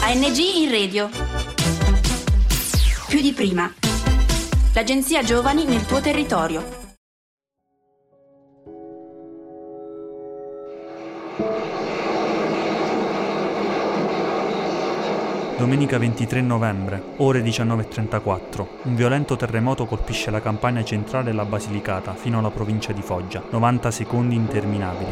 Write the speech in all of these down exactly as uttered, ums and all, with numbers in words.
A N G in radio. Più di prima. L'agenzia Giovani nel tuo territorio. Domenica ventitré novembre, ore diciannove e trentaquattro. Un violento terremoto colpisce la Campania centrale e la Basilicata, fino alla provincia di Foggia. novanta secondi interminabili.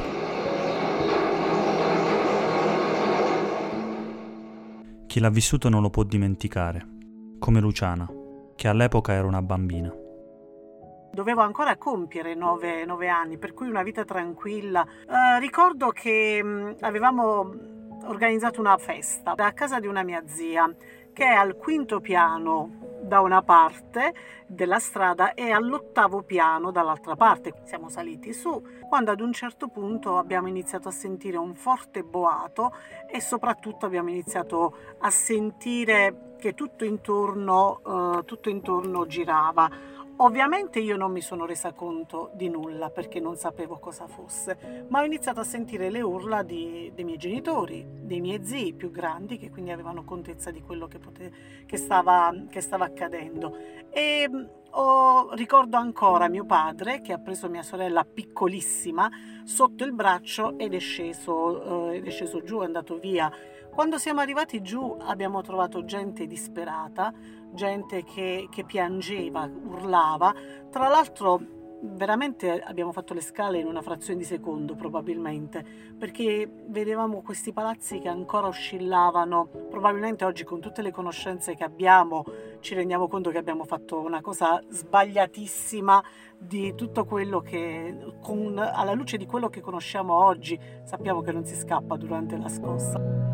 Chi l'ha vissuto non lo può dimenticare. Come Luciana, che all'epoca era una bambina. Dovevo ancora compiere nove, nove anni, per cui una vita tranquilla. Eh, ricordo che mh, avevamo organizzato una festa a casa di una mia zia che è al quinto piano da una parte della strada e all'ottavo piano dall'altra parte. Siamo saliti su quando ad un certo punto abbiamo iniziato a sentire un forte boato e soprattutto abbiamo iniziato a sentire che tutto intorno, uh, tutto intorno girava. Ovviamente io non mi sono resa conto di nulla perché non sapevo cosa fosse, ma ho iniziato a sentire le urla di, dei miei genitori, dei miei zii più grandi, che quindi avevano contezza di quello che, pote, che, stava, che stava accadendo. E oh, ricordo ancora mio padre che ha preso mia sorella piccolissima sotto il braccio ed è sceso, eh, ed è sceso giù, è andato via. Quando siamo arrivati giù abbiamo trovato gente disperata, gente che, che piangeva, urlava. Tra l'altro veramente abbiamo fatto le scale in una frazione di secondo probabilmente, perché vedevamo questi palazzi che ancora oscillavano. Probabilmente oggi con tutte le conoscenze che abbiamo ci rendiamo conto che abbiamo fatto una cosa sbagliatissima di tutto quello che, con, alla luce di quello che conosciamo oggi, sappiamo che non si scappa durante la scossa.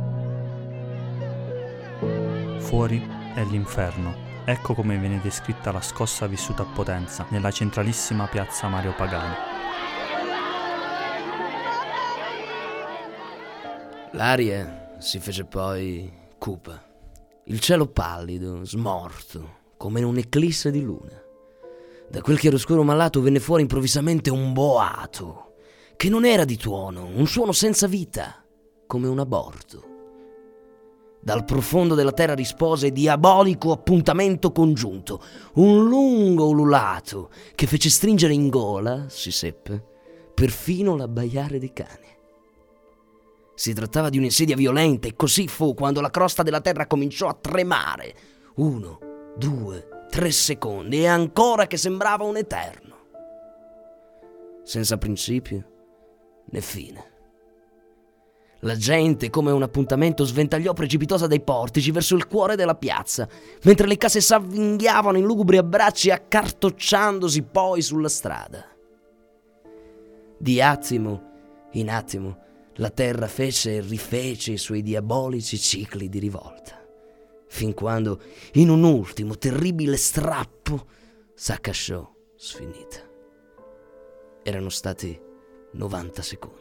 Fuori è l'inferno. Ecco come viene descritta la scossa vissuta a Potenza, nella centralissima piazza Mario Pagani. L'aria si fece poi cupa. Il cielo pallido, smorto, come in un'eclisse di luna. Da quel chiaroscuro malato venne fuori improvvisamente un boato, che non era di tuono, un suono senza vita, come un aborto. Dal profondo della terra rispose diabolico appuntamento congiunto, un lungo ululato che fece stringere in gola, si seppe, perfino l'abbaiare dei cani. Si trattava di un'insidia violenta e così fu quando la crosta della terra cominciò a tremare. Uno, due, tre secondi e ancora che sembrava un eterno. Senza principio né fine. La gente, come un appuntamento, sventagliò precipitosa dai portici verso il cuore della piazza, mentre le case s'avvinghiavano in lugubri abbracci accartocciandosi poi sulla strada. Di attimo in attimo la terra fece e rifece i suoi diabolici cicli di rivolta, fin quando, in un ultimo terribile strappo, s'accasciò sfinita. Erano stati novanta secondi.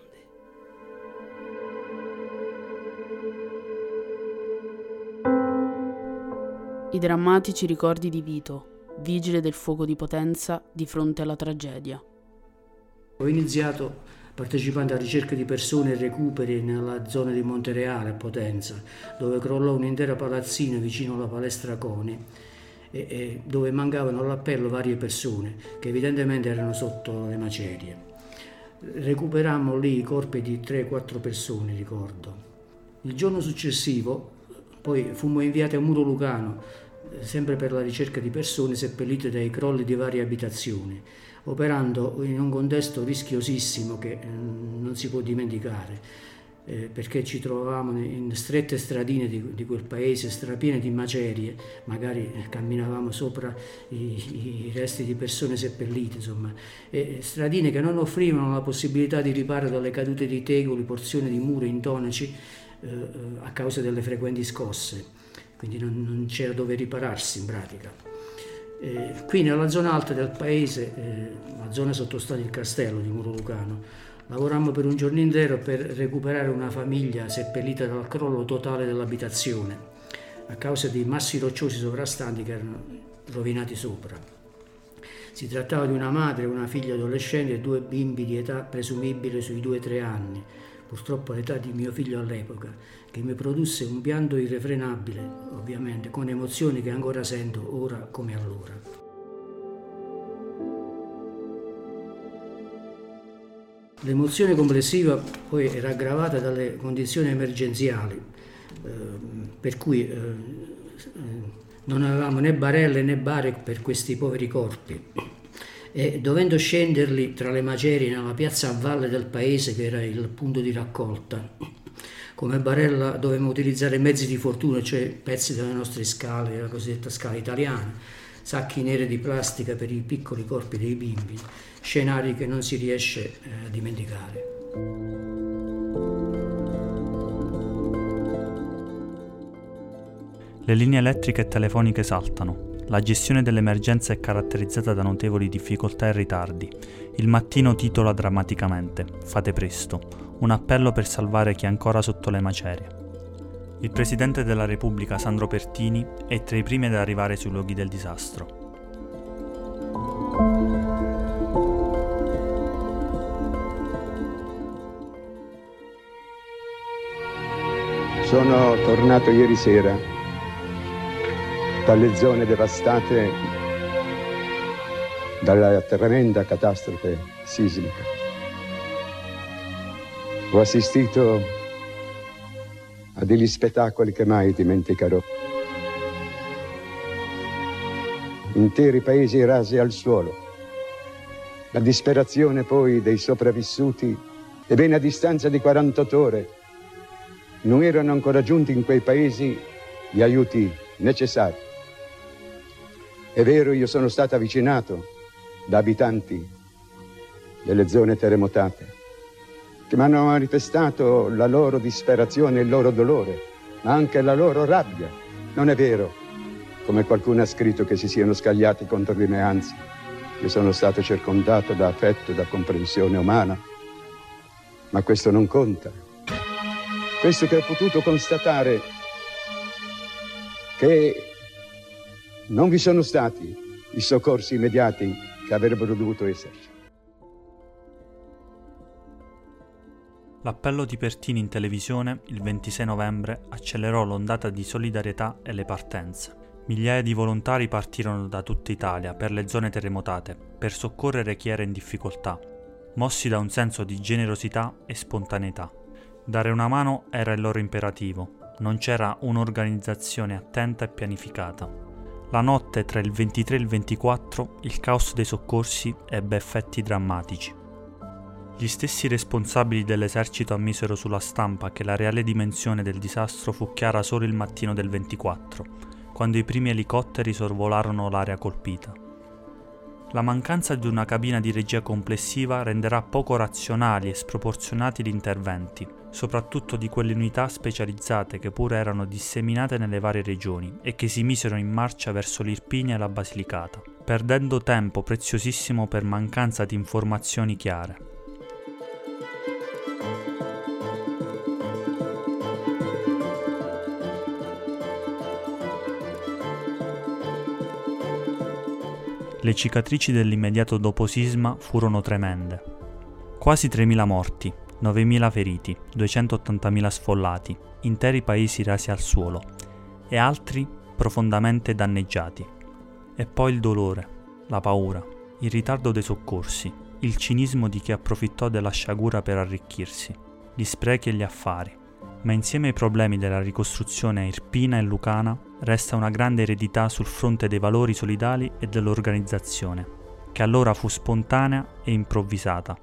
I drammatici ricordi di Vito, vigile del fuoco di Potenza di fronte alla tragedia. Ho iniziato partecipando a ricerche di persone e recuperi nella zona di Montereale a Potenza, dove crollò un'intera palazzina vicino alla palestra Coni e, e dove mancavano all'appello varie persone che evidentemente erano sotto le macerie. Recuperammo lì i corpi di tre quattro persone, ricordo. Il giorno successivo poi fummo inviati a Muro Lucano, sempre per la ricerca di persone seppellite dai crolli di varie abitazioni, operando in un contesto rischiosissimo che eh, non si può dimenticare, eh, perché ci trovavamo in strette stradine di, di quel paese, strapiene di macerie, magari camminavamo sopra i, i resti di persone seppellite, insomma, e stradine che non offrivano la possibilità di riparo dalle cadute di tegoli, porzioni di muro intonaci, eh, a causa delle frequenti scosse. Quindi non, non c'era dove ripararsi in pratica. Eh, qui nella zona alta del paese, eh, la zona sottostante il castello di Muro Lucano, lavorammo per un giorno intero per recuperare una famiglia seppellita dal crollo totale dell'abitazione, a causa dei massi rocciosi sovrastanti che erano rovinati sopra. Si trattava di una madre, una figlia adolescente e due bimbi di età presumibile sui due tre anni, purtroppo all'età di mio figlio all'epoca, che mi produsse un pianto irrefrenabile, ovviamente, con emozioni che ancora sento ora come allora. L'emozione complessiva poi era aggravata dalle condizioni emergenziali, eh, per cui eh, non avevamo né barelle né bare per questi poveri corpi. E dovendo scenderli tra le macerie nella piazza a valle del paese, che era il punto di raccolta, come barella dovevamo utilizzare mezzi di fortuna, cioè pezzi delle nostre scale, la cosiddetta scala italiana, sacchi neri di plastica per i piccoli corpi dei bimbi, scenari che non si riesce eh, a dimenticare. Le linee elettriche e telefoniche saltano. La gestione dell'emergenza è caratterizzata da notevoli difficoltà e ritardi. Il Mattino titola drammaticamente: "Fate presto, un appello per salvare chi è ancora sotto le macerie". Il Presidente della Repubblica, Sandro Pertini, è tra i primi ad arrivare sui luoghi del disastro. Sono tornato ieri sera dalle zone devastate dalla tremenda catastrofe sismica. Ho assistito a degli spettacoli che mai dimenticherò. Interi paesi rasi al suolo, la disperazione poi dei sopravvissuti, e bene a distanza di quarantotto ore non erano ancora giunti in quei paesi gli aiuti necessari. È vero, io sono stato avvicinato da abitanti delle zone terremotate che mi hanno manifestato la loro disperazione e il loro dolore, ma anche la loro rabbia. Non è vero, come qualcuno ha scritto, che si siano scagliati contro di me, anzi, io sono stato circondato da affetto e da comprensione umana, ma questo non conta. Questo che ho potuto constatare, che non vi sono stati i soccorsi immediati che avrebbero dovuto esserci. L'appello di Pertini in televisione il ventisei novembre accelerò l'ondata di solidarietà e le partenze. Migliaia di volontari partirono da tutta Italia per le zone terremotate per soccorrere chi era in difficoltà, mossi da un senso di generosità e spontaneità. Dare una mano era il loro imperativo, non c'era un'organizzazione attenta e pianificata. La notte tra il ventitré e il ventiquattro il caos dei soccorsi ebbe effetti drammatici. Gli stessi responsabili dell'esercito ammisero sulla stampa che la reale dimensione del disastro fu chiara solo il mattino del ventiquattro, quando i primi elicotteri sorvolarono l'area colpita. La mancanza di una cabina di regia complessiva renderà poco razionali e sproporzionati gli interventi, soprattutto di quelle unità specializzate che pure erano disseminate nelle varie regioni e che si misero in marcia verso l'Irpinia e la Basilicata, perdendo tempo preziosissimo per mancanza di informazioni chiare. Le cicatrici dell'immediato doposisma furono tremende. Quasi tremila morti, novemila feriti, duecentottantamila sfollati, interi paesi rasi al suolo e altri profondamente danneggiati. E poi il dolore, la paura, il ritardo dei soccorsi, il cinismo di chi approfittò della sciagura per arricchirsi, gli sprechi e gli affari. Ma insieme ai problemi della ricostruzione irpina e lucana resta una grande eredità sul fronte dei valori solidali e dell'organizzazione, che allora fu spontanea e improvvisata.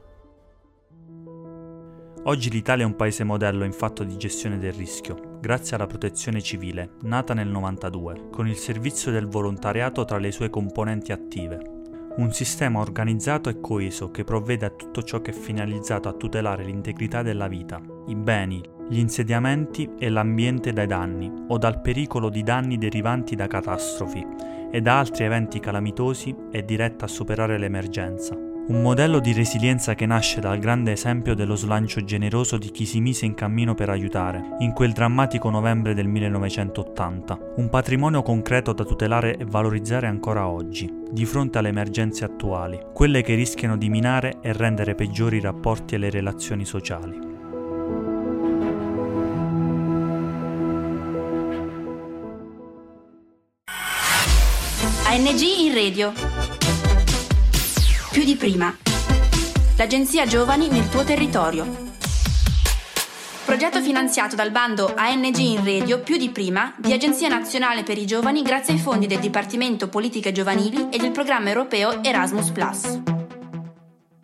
Oggi l'Italia è un paese modello in fatto di gestione del rischio, grazie alla Protezione Civile, nata nel novantadue, con il servizio del volontariato tra le sue componenti attive. Un sistema organizzato e coeso che provvede a tutto ciò che è finalizzato a tutelare l'integrità della vita, i beni, gli insediamenti e l'ambiente dai danni o dal pericolo di danni derivanti da catastrofi e da altri eventi calamitosi è diretta a superare l'emergenza. Un modello di resilienza che nasce dal grande esempio dello slancio generoso di chi si mise in cammino per aiutare, in quel drammatico novembre del millenovecentottanta. Un patrimonio concreto da tutelare e valorizzare ancora oggi, di fronte alle emergenze attuali, quelle che rischiano di minare e rendere peggiori i rapporti e le relazioni sociali. A N G in radio. Più di prima. L'agenzia Giovani nel tuo territorio. Progetto finanziato dal bando A N G in radio più di prima di Agenzia Nazionale per i Giovani grazie ai fondi del Dipartimento Politiche Giovanili e del programma europeo Erasmus plus.